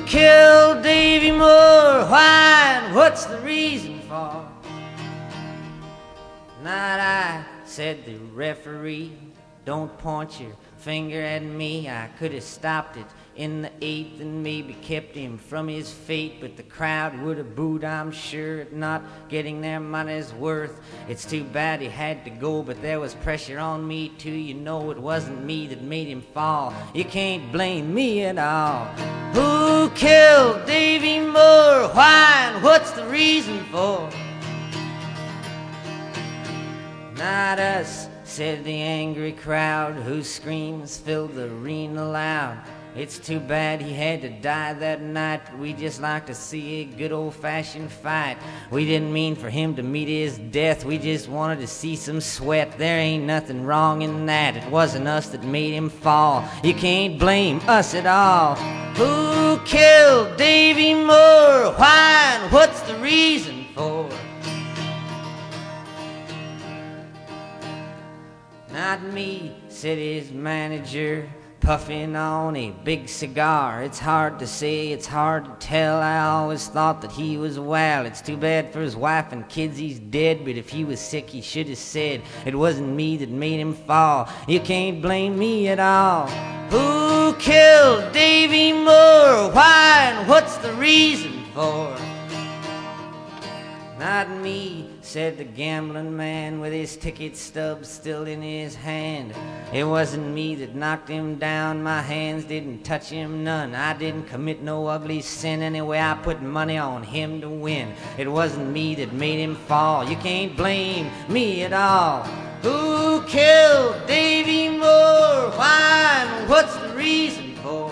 killed Davy Moore? Why and what's the reason for? Not I, said the referee. Don't point your finger at me. I could have stopped it in the eighth and maybe kept him from his fate, but the crowd would have booed, I'm sure, at not getting their money's worth. It's too bad he had to go, but there was pressure on me too. You know it wasn't me that made him fall. You can't blame me at all. Who killed Davy Moore? Why and what's the reason for? Not us, said the angry crowd, whose screams filled the arena loud. It's too bad he had to die that night, but we just like to see a good old-fashioned fight. We didn't mean for him to meet his death, we just wanted to see some sweat. There ain't nothing wrong in that, it wasn't us that made him fall. You can't blame us at all. Who killed Davy Moore? Why and what's the reason for? Not me, said his manager, puffing on a big cigar. It's hard to say, it's hard to tell. I always thought that he was well. It's too bad for his wife and kids he's dead, but if he was sick he should have said it wasn't me that made him fall. You can't blame me at all. Who killed Davy Moore? Why and what's the reason for? Not me, said the gambling man with his ticket stub still in his hand. It wasn't me that knocked him down, my hands didn't touch him none. I didn't commit no ugly sin anyway, I put money on him to win. It wasn't me that made him fall. You can't blame me at all. Who killed Davy Moore? Why and what's the reason for?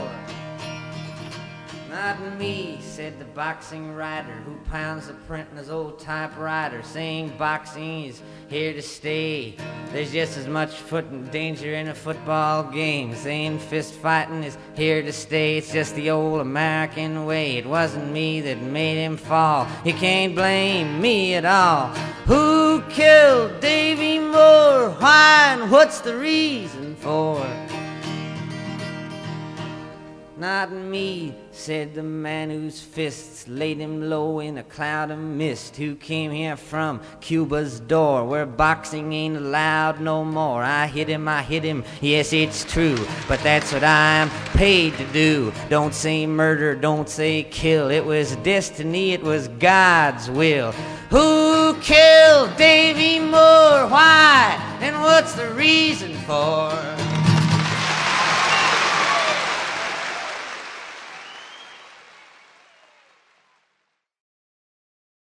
Not me, said the boxing writer who pounds the print in his old typewriter, saying boxing is here to stay. There's just as much foot and danger in a football game, saying fist fighting is here to stay. It's just the old American way. It wasn't me that made him fall. You can't blame me at all. Who killed Davy Moore? Why and what's the reason for? Not me, said the man whose fists laid him low in a cloud of mist, who came here from Cuba's door, where boxing ain't allowed no more. I hit him, yes it's true, but that's what I'm paid to do. Don't say murder, don't say kill, it was destiny, it was God's will. Who killed Davy Moore? Why? And what's the reason for?